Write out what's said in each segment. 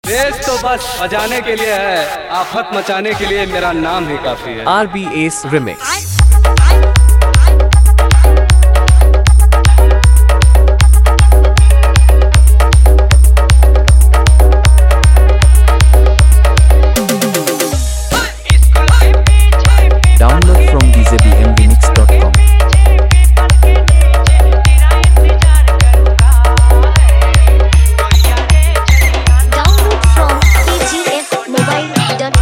देश तो बस बजाने के लिए है, आफत मचाने के लिए मेरा नाम ही काफी है। RBA's Remix। Download from djbmremix.com। Download from tgfmobile.in।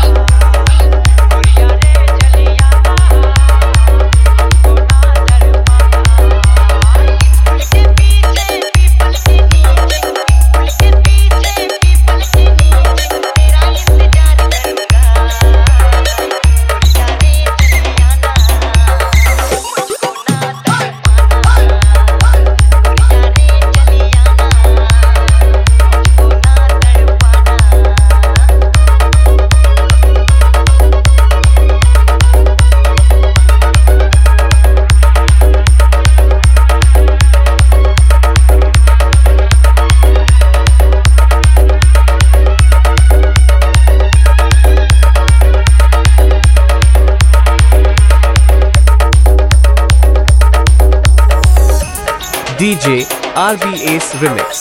DJ RBA's Remix।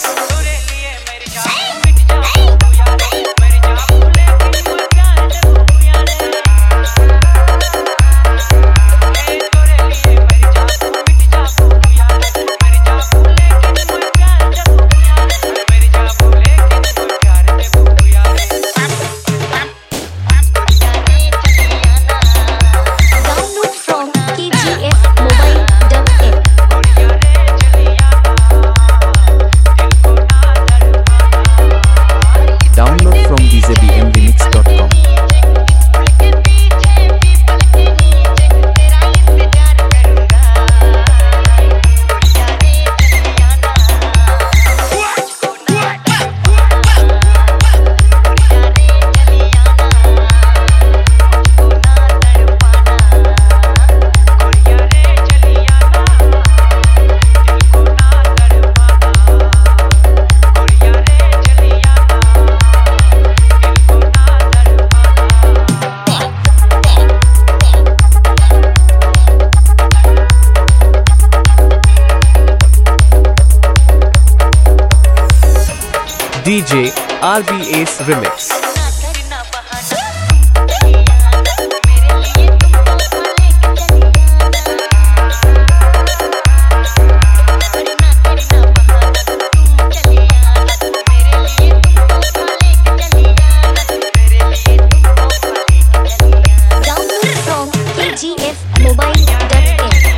Download from tgfmobile.in। Download from djbmremix.com। DJ RBA's Remix। Download from tgfmobile.in।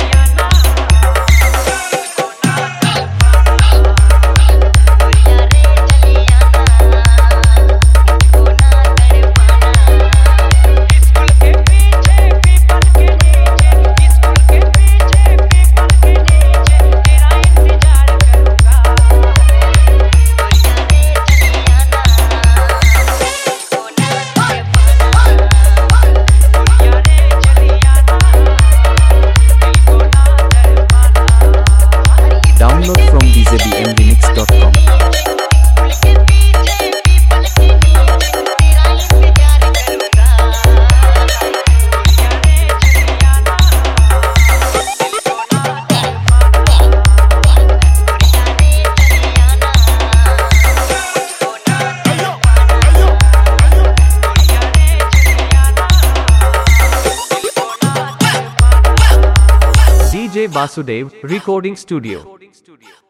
Download from djbmremix.com। DJ Vasudev Recording Studio।